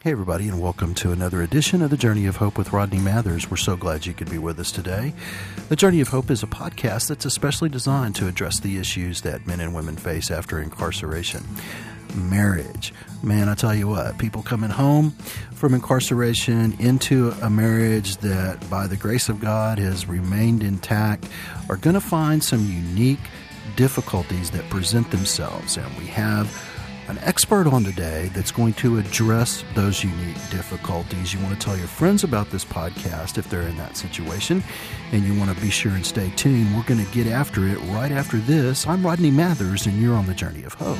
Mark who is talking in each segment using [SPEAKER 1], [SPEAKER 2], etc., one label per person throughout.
[SPEAKER 1] Hey, everybody, and welcome to another edition of The Journey of Hope with Rodney Mathers. We're so glad you could be with us today. The Journey of Hope is a podcast that's especially designed to address the issues that men and women face after incarceration. Marriage. Man, I tell you what, people coming home from incarceration into a marriage that, by the grace of God, has remained intact are going to find some unique difficulties that present themselves. And we have an expert on today that's going to address those unique difficulties. You want to tell your friends about this podcast if they're in that situation, and you want to be sure and stay tuned. We're going to get after it right after this. I'm Rodney Mathers, and you're on the Journey of Hope.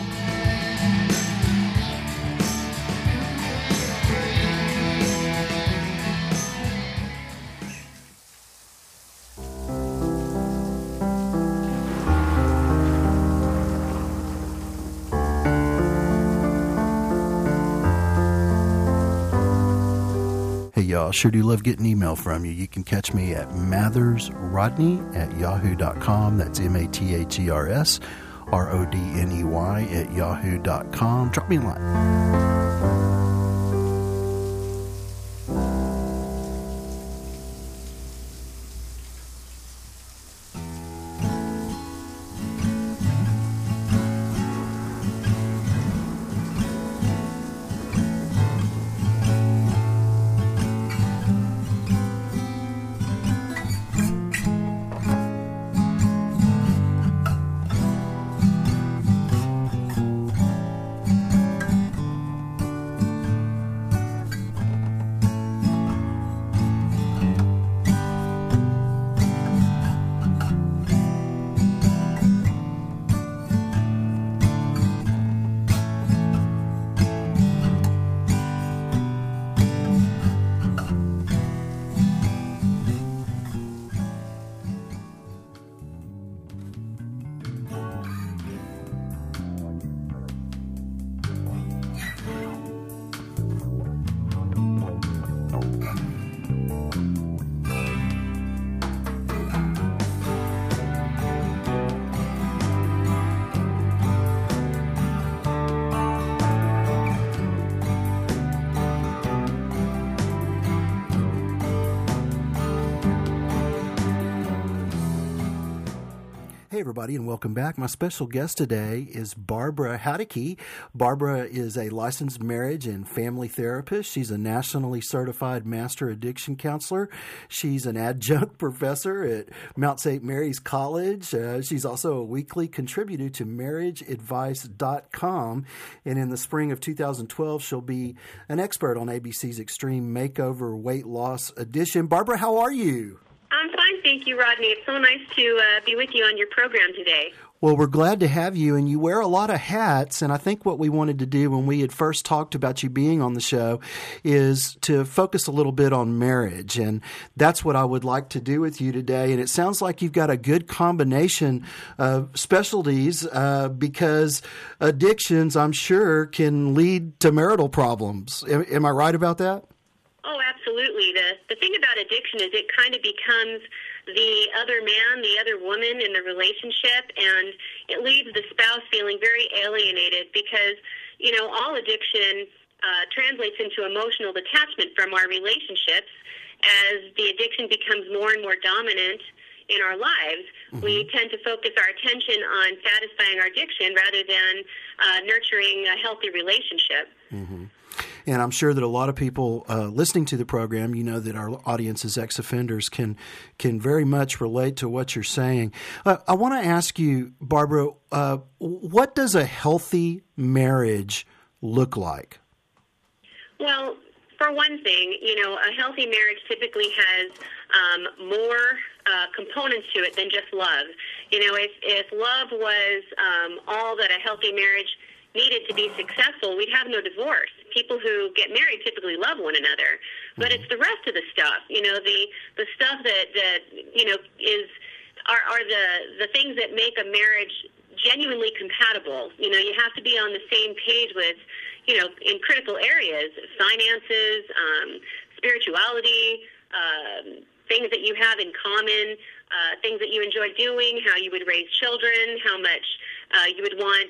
[SPEAKER 1] Y'all, sure do love getting email from you. You can catch me at mathersrodney@yahoo.com. That's mathersrodney@yahoo.com. Drop me a line. Hey, everybody, and welcome back. My special guest today is Barbara Hadeke. Barbara is a licensed marriage and family therapist. She's a nationally certified master addiction counselor. She's an adjunct professor at Mount St. Mary's College. She's also a weekly contributor to marriageadvice.com. And in the spring of 2012, she'll be an expert on ABC's Extreme Makeover Weight Loss Edition. Barbara, how are you?
[SPEAKER 2] I'm fine, thank you, Rodney. It's so nice to be with you on your program today.
[SPEAKER 1] Well, we're glad to have you, and you wear a lot of hats, and I think what we wanted to do when we had first talked about you being on the show is to focus a little bit on marriage, and that's what I would like to do with you today. And it sounds like you've got a good combination of specialties because addictions, I'm sure, can lead to marital problems. Am I right about that?
[SPEAKER 2] Oh, absolutely. The thing about addiction is it kind of becomes the other man, the other woman in the relationship, and it leaves the spouse feeling very alienated because, you know, all addiction translates into emotional detachment from our relationships as the addiction becomes more and more dominant in our lives. Mm-hmm. We tend to focus our attention on satisfying our addiction rather than nurturing a healthy relationship.
[SPEAKER 1] Mm-hmm. And I'm sure that a lot of people listening to the program, you know that our audience is ex-offenders, can very much relate to what you're saying. I want to ask you, Barbara, what does a healthy marriage look like?
[SPEAKER 2] Well, for one thing, you know, a healthy marriage typically has more components to it than just love. You know, if love was all that a healthy marriage needed to be successful, we'd have no divorce. People who get married typically love one another, but it's the rest of the stuff, you know, the stuff that you know are the things that make a marriage genuinely compatible. You know, you have to be on the same page with, you know, in critical areas, finances, spirituality, things that you have in common, things that you enjoy doing, how you would raise children, how much you would want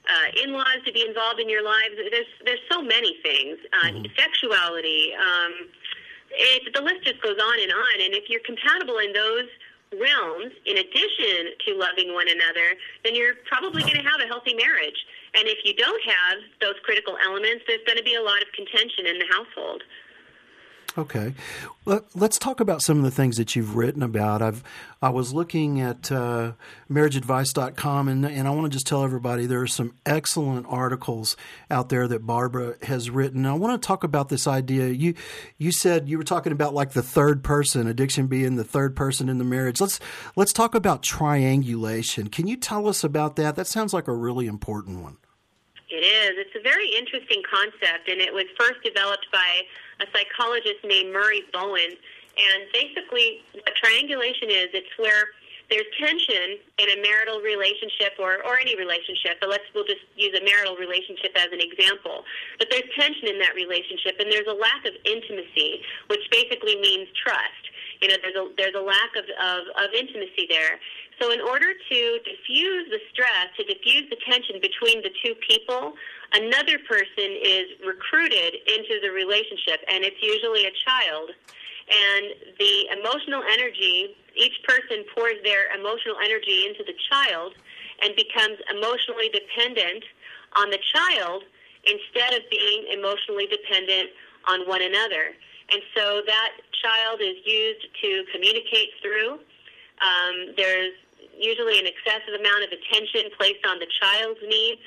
[SPEAKER 2] in-laws to be involved in your lives. There's so many things. Sexuality. The list just goes on. And if you're compatible in those realms, in addition to loving one another, then you're probably going to have a healthy marriage. And if you don't have those critical elements, there's going to be a lot of contention in the household.
[SPEAKER 1] Okay. Let's talk about some of the things that you've written about. I was looking at marriageadvice.com, and I want to just tell everybody there are some excellent articles out there that Barbara has written. I want to talk about this idea. You said you were talking about like the third person, addiction being the third person in the marriage. Let's talk about triangulation. Can you tell us about that? That sounds like a really important one.
[SPEAKER 2] It is. It's a very interesting concept, and it was first developed by a psychologist named Murray Bowen. And basically, what triangulation is, it's where there's tension in a marital relationship or any relationship, but we'll just use a marital relationship as an example. But there's tension in that relationship, and there's a lack of intimacy, which basically means trust. You know, there's a lack of intimacy there. So in order to diffuse the stress, to diffuse the tension between the two people, another person is recruited into the relationship, and it's usually a child. And the emotional energy, each person pours their emotional energy into the child and becomes emotionally dependent on the child instead of being emotionally dependent on one another. And so that child is used to communicate through. There's usually an excessive amount of attention placed on the child's needs.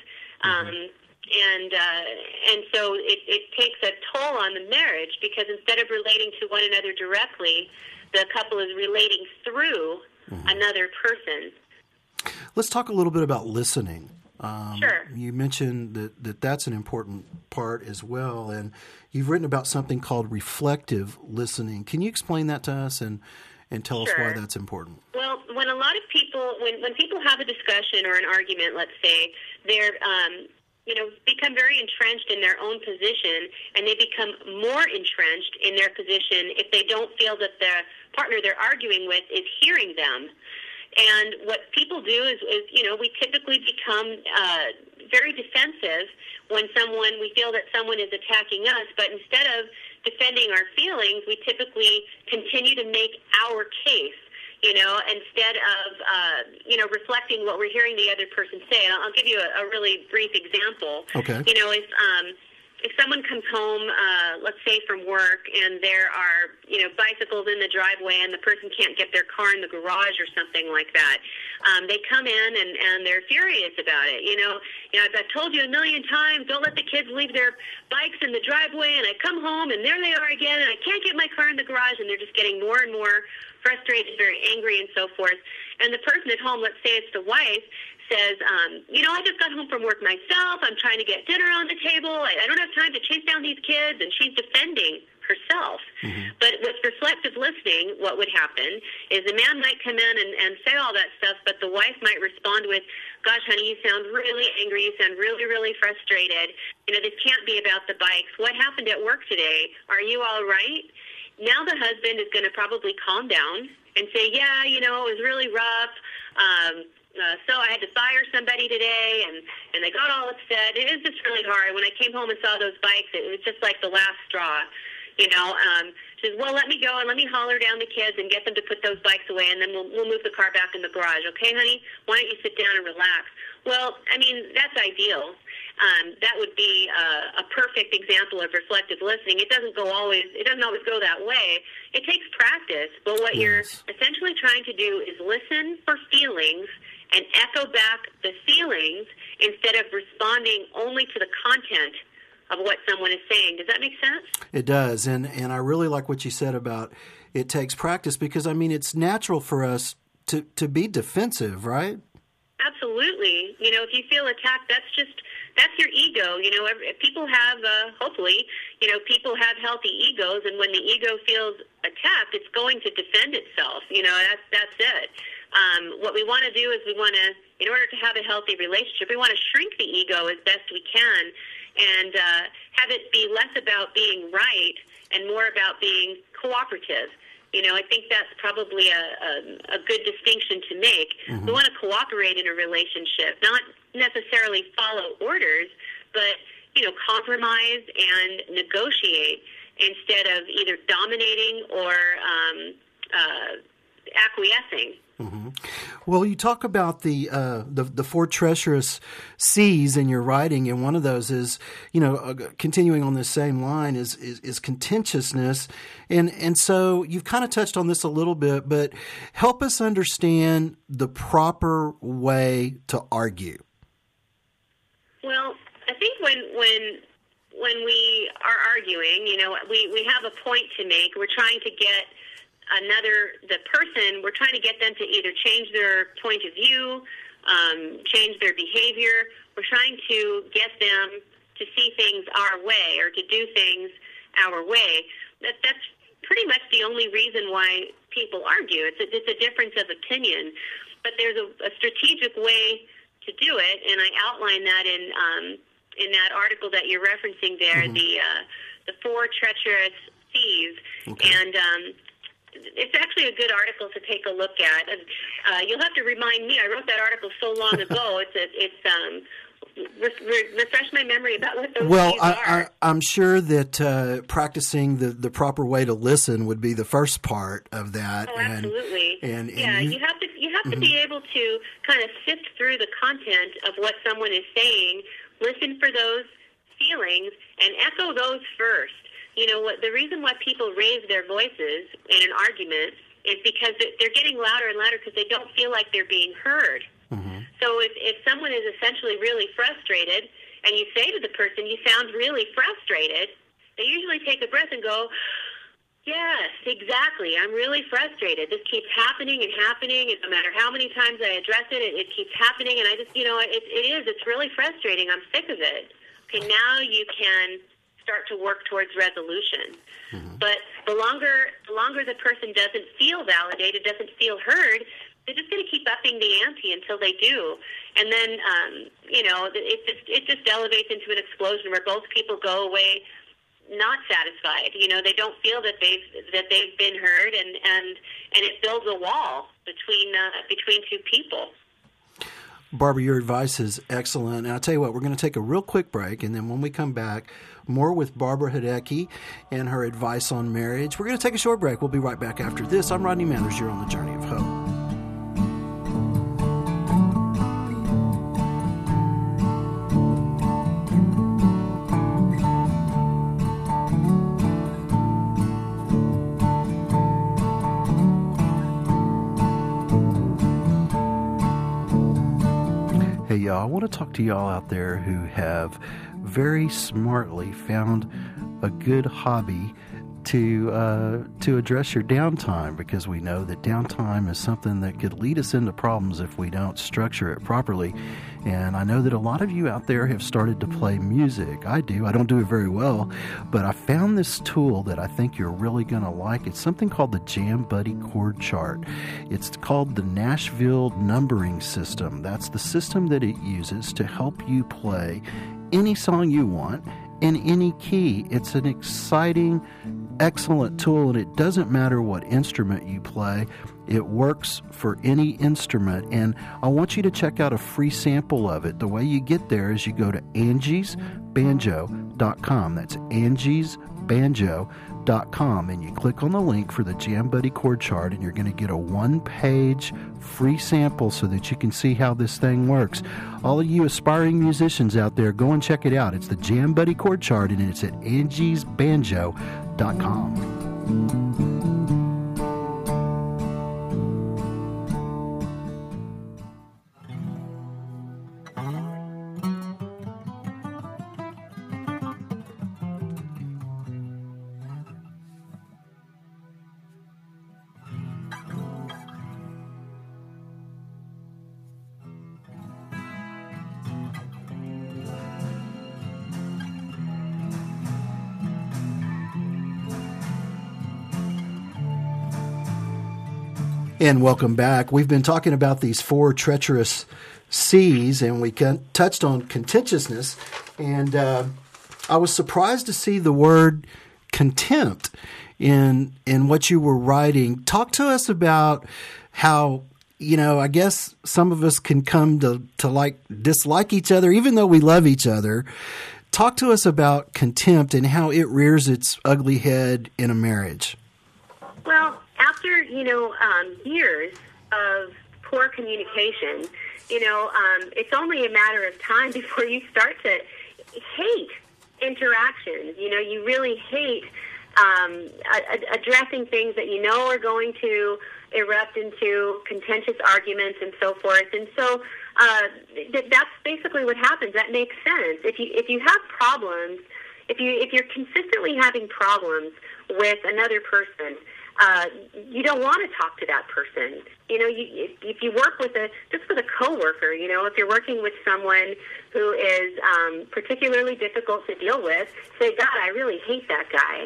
[SPEAKER 2] And so it takes a toll on the marriage, because instead of relating to one another directly, the couple is relating through another person.
[SPEAKER 1] Let's talk a little bit about listening.
[SPEAKER 2] Sure.
[SPEAKER 1] You mentioned that's an important part as well, and you've written about something called reflective listening. Can you explain that to us and tell us why that's important?
[SPEAKER 2] Well, when a lot of people, when people have a discussion or an argument, let's say, they're become very entrenched in their own position, and they become more entrenched in their position if they don't feel that the partner they're arguing with is hearing them. And what people do is we typically become very defensive when we feel that someone is attacking us, but instead of defending our feelings, we typically continue to make our case, instead of, reflecting what we're hearing the other person say. And I'll give you a really brief example.
[SPEAKER 1] Okay.
[SPEAKER 2] If someone comes home, let's say from work, and there are, bicycles in the driveway, and the person can't get their car in the garage or something like that, they come in and they're furious about it. I've told you a million times, don't let the kids leave their bikes in the driveway, and I come home and there they are again, and I can't get my car in the garage, and they're just getting more and more frustrated, very angry, and so forth. And the person at home, let's say it's the wife, says, I just got home from work myself. I'm trying to get dinner on the table. I don't have time to chase down these kids. And she's defending herself. But with reflective listening, what would happen is the man might come in and say all that stuff, but the wife might respond with, gosh, honey, you sound really angry. You sound really, really frustrated. This can't be about the bikes. What happened at work today? Are you all right? Now the husband is going to probably calm down and say, yeah, it was really rough. So I had to fire somebody today, and they got all upset. It was just really hard. When I came home and saw those bikes, it was just like the last straw. She says, well, let me go and let me holler down the kids and get them to put those bikes away, and then we'll move the car back in the garage. Okay, honey? Why don't you sit down and relax? Well, that's ideal. That would be a perfect example of reflective listening. It doesn't always go that way. It takes practice. But what you're essentially trying to do is listen for feelings and echo back the feelings instead of responding only to the content of what someone is saying. Does that make sense? It does.
[SPEAKER 1] And I really like what you said about it takes practice, because, it's natural for us to be defensive, right?
[SPEAKER 2] Absolutely. If you feel attacked, that's your ego. People have, hopefully, people have healthy egos, and when the ego feels attacked, it's going to defend itself. That's it. What we want to do is in order to have a healthy relationship, we want to shrink the ego as best we can and have it be less about being right and more about being cooperative. I think that's probably a good distinction to make. We want to cooperate in a relationship, not necessarily follow orders, but, compromise and negotiate instead of either dominating or acquiescing.
[SPEAKER 1] Mm-hmm. Well, you talk about the four treacherous C's in your writing, and one of those is, continuing on this same line is contentiousness, and so you've kind of touched on this a little bit, but help us understand the proper way to argue. Well,
[SPEAKER 2] I think when we are arguing, we have a point to make. We're trying to get we're trying to get them to either change their point of view, change their behavior. We're trying to get them to see things our way or to do things our way. That's pretty much the only reason why people argue. It's a difference of opinion. But there's a strategic way to do it, and I outline that in that article that you're referencing there, mm-hmm. the four treacherous C's. Okay. And it's actually a good article to take a look at. You'll have to remind me. I wrote that article so long ago. Refresh my memory about what those C's are.
[SPEAKER 1] I'm sure that practicing the proper way to listen would be the first part of that.
[SPEAKER 2] Oh, absolutely.
[SPEAKER 1] And
[SPEAKER 2] you have to mm-hmm. be able to kind of sift through the content of what someone is saying, listen for those feelings, and echo those first. The reason why people raise their voices in an argument is because they're getting louder and louder because they don't feel like they're being heard. Mm-hmm. So if someone is essentially really frustrated and you say to the person, you sound really frustrated, they usually take a breath and go, yes, exactly, I'm really frustrated. This keeps happening and happening, and no matter how many times I address it, it keeps happening, and I just, it's really frustrating. I'm sick of it. Okay, now you can start to work towards resolution. Mm-hmm. But the longer the person doesn't feel validated, doesn't feel heard, they're just going to keep upping the ante until they do. And then, it just elevates into an explosion where both people go away not satisfied. They don't feel that they've been heard, and it builds a wall between two people.
[SPEAKER 1] Barbara, your advice is excellent. And I'll tell you what, we're going to take a real quick break, and then when we come back, more with Barbara Hideki and her advice on marriage. We're going to take a short break. We'll be right back after this. I'm Rodney Mathers. You're on the Journey of Hope. Hey, y'all, I want to talk to y'all out there who have very smartly found a good hobby to address your downtime, because we know that downtime is something that could lead us into problems if we don't structure it properly. And I know that a lot of you out there have started to play music. I do. I don't do it very well, but I found this tool that I think you're really going to like. It's something called the Jam Buddy Chord Chart. It's called the Nashville Numbering System. That's the system that it uses to help you play any song you want in any key. It's an exciting, excellent tool, and it doesn't matter what instrument you play. It works for any instrument, and I want you to check out a free sample of it. The way you get there is you go to angiesbanjo.com. That's angiesbanjo.com, and you click on the link for the Jam Buddy Chord Chart, and you're going to get a one-page free sample so that you can see how this thing works. All of you aspiring musicians out there, go and check it out. It's the Jam Buddy Chord Chart, and it's at angiesbanjo.com. And welcome back. We've been talking about these four treacherous C's, and we touched on contentiousness. And I was surprised to see the word contempt in what you were writing. Talk to us about how I guess some of us can come to like dislike each other, even though we love each other. Talk to us about contempt and how it rears its ugly head in a marriage.
[SPEAKER 2] Well, after, years of poor communication, it's only a matter of time before you start to hate interactions. You really hate addressing things that are going to erupt into contentious arguments and so forth. And so that's basically what happens. That makes sense. If you have problems, if you're consistently having problems with another person, you don't want to talk to that person. If you work with a coworker, if you're working with someone who is particularly difficult to deal with, say, God, I really hate that guy.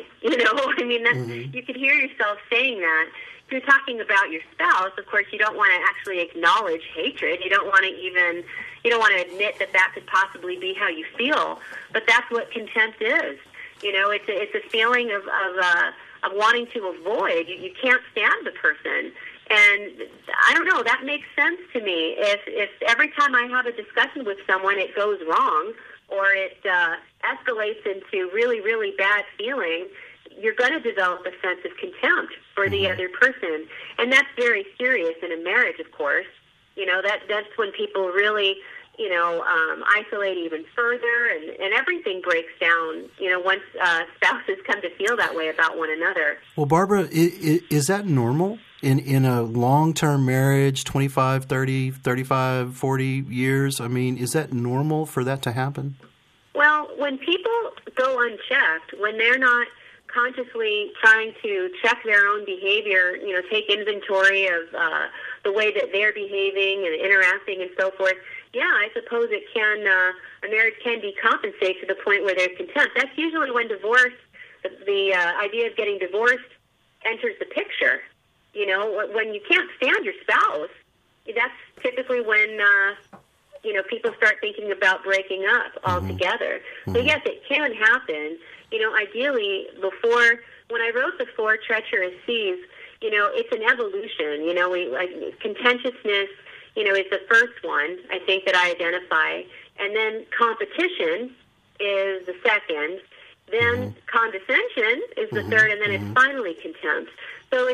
[SPEAKER 2] You could hear yourself saying that. If you're talking about your spouse, of course, you don't want to actually acknowledge hatred. You don't want to admit that could possibly be how you feel. But that's what contempt is. It's a feeling of wanting to avoid. You can't stand the person. And I don't know, that makes sense to me. If every time I have a discussion with someone it goes wrong or it escalates into really, really bad feelings, you're going to develop a sense of contempt for the other person. And that's very serious in a marriage, of course. That's when people really, isolate even further and everything breaks down, once spouses come to feel that way about one another.
[SPEAKER 1] Well, Barbara, is that normal in a long-term marriage, 25, 30, 35, 40 years? I mean, is that normal for that to happen?
[SPEAKER 2] Well, when people go unchecked, when they're not consciously trying to check their own behavior, take inventory of the way that they're behaving and interacting and so forth, yeah, I suppose it can, a marriage can decompensate to the point where there's contempt. That's usually when divorce, the idea of getting divorced enters the picture. When you can't stand your spouse, that's typically when, people start thinking about breaking up altogether. So yes, it can happen. Ideally, when I wrote The Four Treacherous Seas, it's an evolution. Contentiousness, is the first one, I think, that I identify. And then competition is the second. Then condescension is the third. And then it's finally contempt. So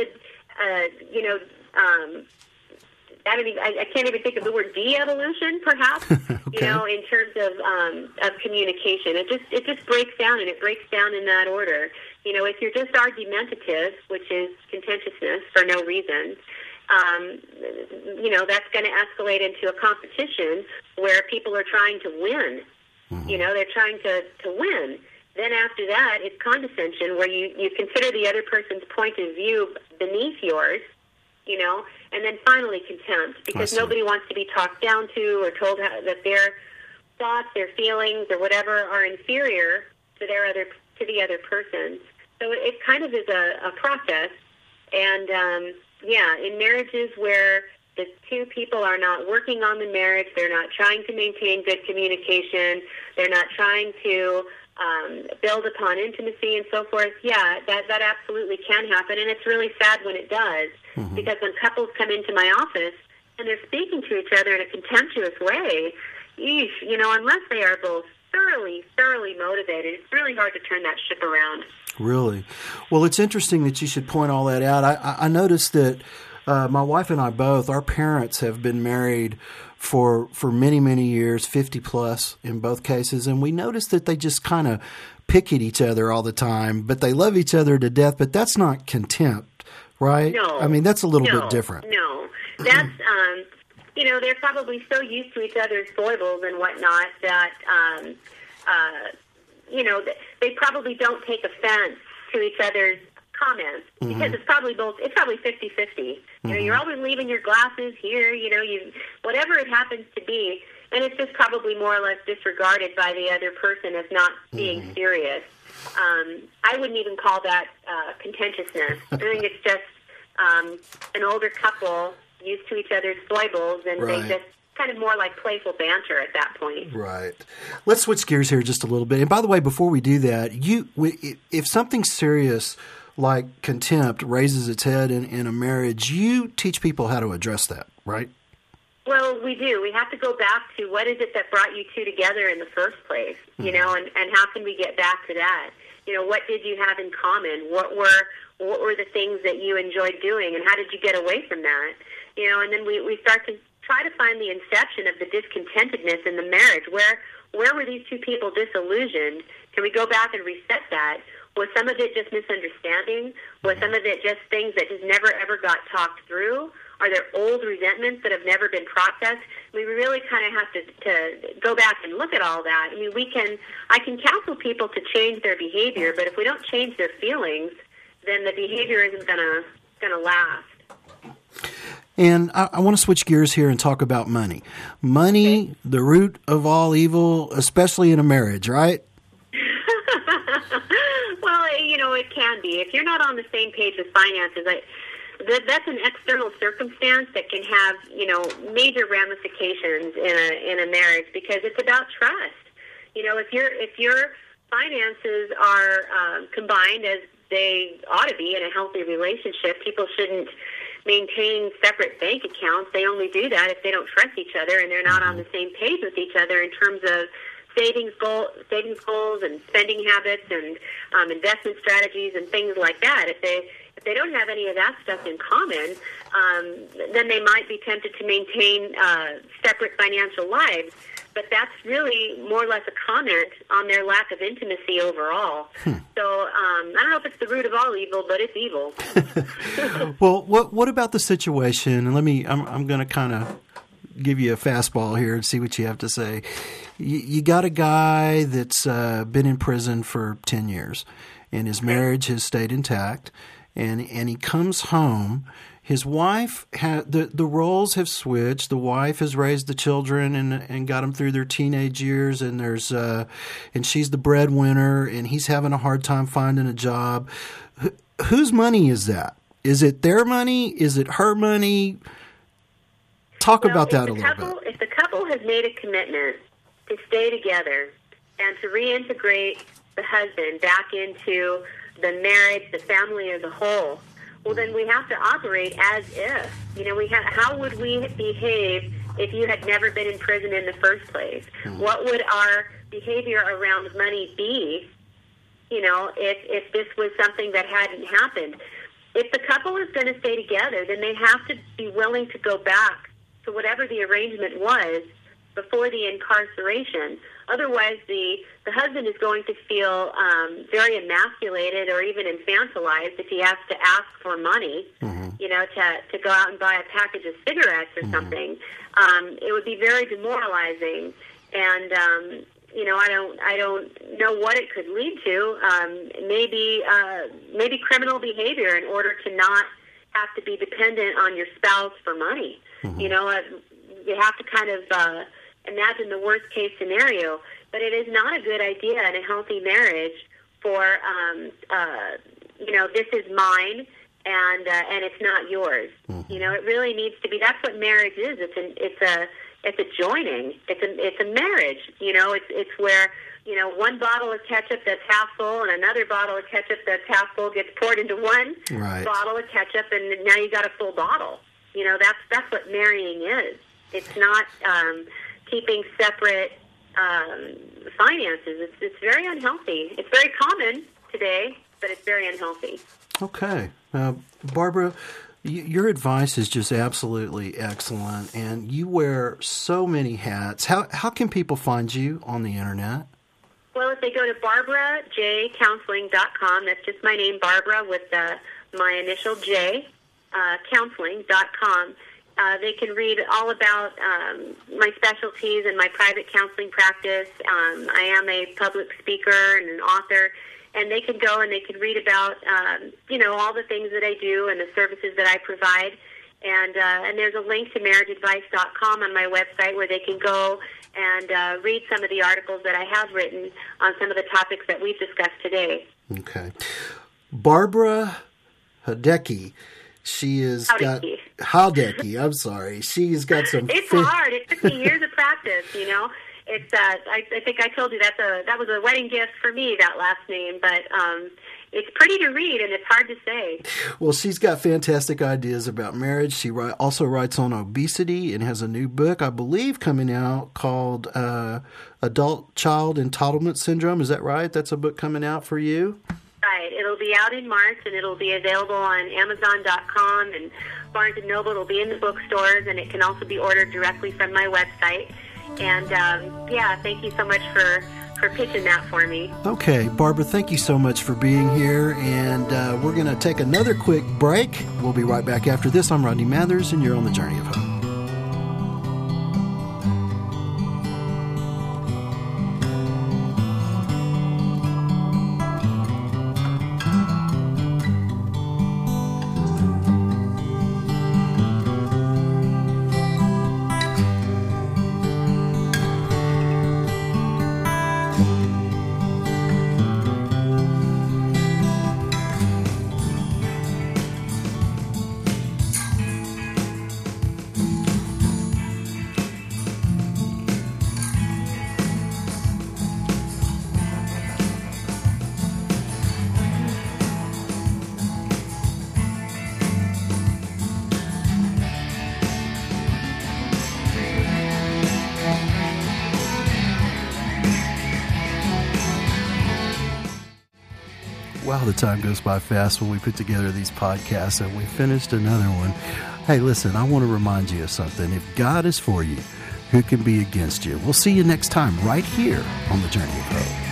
[SPEAKER 2] I can't even think of the word de-evolution, perhaps,
[SPEAKER 1] okay.
[SPEAKER 2] In terms of communication. It just breaks down, and it breaks down in that order. If you're just argumentative, which is contentiousness for no reason, that's going to escalate into a competition where people are trying to win. They're trying to win. Then after that, it's condescension, where you consider the other person's point of view beneath yours, and then finally contempt, because nobody wants to be talked down to or told that their thoughts, their feelings, or whatever are inferior to the other person. So it kind of is a process. And, in marriages where the two people are not working on the marriage, they're not trying to maintain good communication, they're not trying to build upon intimacy and so forth, that absolutely can happen. And it's really sad when it does, because when couples come into my office and they're speaking to each other in a contemptuous way, unless they are both thoroughly motivated, it's really hard to turn that ship around.
[SPEAKER 1] Really? Well, it's interesting that you should point all that out. I noticed that my wife and I both, our parents have been married for many, many years, 50 plus in both cases, and we noticed that they just kind of pick at each other all the time, but they love each other to death, but that's not contempt, right?
[SPEAKER 2] No.
[SPEAKER 1] I mean, that's a little bit different.
[SPEAKER 2] No. That's, they're probably so used to each other's foibles and whatnot that, they probably don't take offense to each other's comments, because it's probably 50-50. You're always leaving your glasses here, whatever it happens to be, and it's just probably more or less disregarded by the other person as not being serious. I wouldn't even call that contentiousness. I think it's just an older couple used to each other's foibles, and they just kind of more like playful banter at that point.
[SPEAKER 1] Right. Let's switch gears here just a little bit. And by the way, before we do that, if something serious like contempt raises its head in a marriage, you teach people how to address that, right?
[SPEAKER 2] Well, we do. We have to go back to what is it that brought you two together in the first place, you know, and how can we get back to that? You know, what did you have in common? What were the things that you enjoyed doing, and how did you get away from that? You know, and then we start to try to find the inception of the discontentedness in the marriage. Where were these two people disillusioned? Can we go back and reset that? Was some of it just misunderstanding? Was some of it just things that just never, ever got talked through? Are there old resentments that have never been processed? I mean, we really kind of have to go back and look at all that. I mean, I can counsel people to change their behavior, but if we don't change their feelings, then the behavior isn't gonna last.
[SPEAKER 1] And I want to switch gears here and talk about money. Money, okay. The root of all evil, especially in a marriage, right?
[SPEAKER 2] Well, you know, it can be. If you're not on the same page with finances, that's an external circumstance that can have, you know, major ramifications in a marriage, because it's about trust. You know, if your finances are combined as they ought to be in a healthy relationship, people shouldn't maintain separate bank accounts. They only do that if they don't trust each other and they're not on the same page with each other in terms of savings goals and spending habits and investment strategies and things like that. If they don't have any of that stuff in common, then they might be tempted to maintain separate financial lives. But that's really more or less a comment on their lack of intimacy overall. So I don't know if it's the root of all evil, but it's evil.
[SPEAKER 1] Well, what about the situation? And I'm going to kind of give you a fastball here and see what you have to say. You got a guy that's been in prison for 10 years, and his marriage has stayed intact, and he comes home. His wife, the roles have switched. The wife has raised the children and got them through their teenage years, and and she's the breadwinner, and he's having a hard time finding a job. Whose money is that? Is it their money? Is it her money? Talk about that a little bit.
[SPEAKER 2] If the couple has made a commitment to stay together and to reintegrate the husband back into the marriage, the family as a whole, well, then we have to operate as if. You know, how would we behave if you had never been in prison in the first place? What would our behavior around money be, you know, if this was something that hadn't happened? If the couple is going to stay together, then they have to be willing to go back to whatever the arrangement was before the incarceration. Otherwise, the husband is going to feel very emasculated or even infantilized if he has to ask for money, you know, to go out and buy a package of cigarettes or something. It would be very demoralizing, and you know, I don't know what it could lead to. Maybe criminal behavior in order to not have to be dependent on your spouse for money. You know, you have to kind of imagine the worst case scenario, but it is not a good idea in a healthy marriage for you know, this is mine and it's not yours. You know, it really needs to be. That's what marriage is. It's a joining. It's a marriage. You know, it's where, you know, one bottle of ketchup that's half full and another bottle of ketchup that's half full gets poured into one bottle of ketchup, and now you got a full bottle. You know, that's what marrying is. It's not keeping separate finances. It's very unhealthy. It's very common today, but it's very unhealthy.
[SPEAKER 1] Okay. Barbara, your advice is just absolutely excellent, and you wear so many hats. How can people find you on the Internet?
[SPEAKER 2] Well, if they go to barbarajcounseling.com, that's just my name, Barbara, with my initial J, counseling.com. They can read all about my specialties and my private counseling practice. I am a public speaker and an author, and they can go and they can read about, you know, all the things that I do and the services that I provide. And there's a link to marriageadvice.com on my website where they can go and read some of the articles that I have written on some of the topics that we've discussed today.
[SPEAKER 1] Okay. Barbara Haldecki. She has got Haldecki. I'm sorry. She's got some.
[SPEAKER 2] It's hard. It took me years of practice, you know. It's I think I told you that was a wedding gift for me, that last name, but it's pretty to read and it's hard to say.
[SPEAKER 1] Well, she's got fantastic ideas about marriage. She also writes on obesity and has a new book, I believe, coming out called Adult Child Entitlement Syndrome. Is that right? That's a book coming out for you?
[SPEAKER 2] Right. It'll be out in March, and it'll be available on Amazon.com and Barnes & Noble. It'll be in the bookstores, and it can also be ordered directly from my website. And, thank you so much for pitching that for me.
[SPEAKER 1] Okay, Barbara, thank you so much for being here, and we're going to take another quick break. We'll be right back after this. I'm Rodney Mathers, and you're on the Journey of Hope. Wow, the time goes by fast when we put together these podcasts, and we finished another one. Hey, listen, I want to remind you of something. If God is for you, who can be against you? We'll see you next time right here on the Journey of Hope.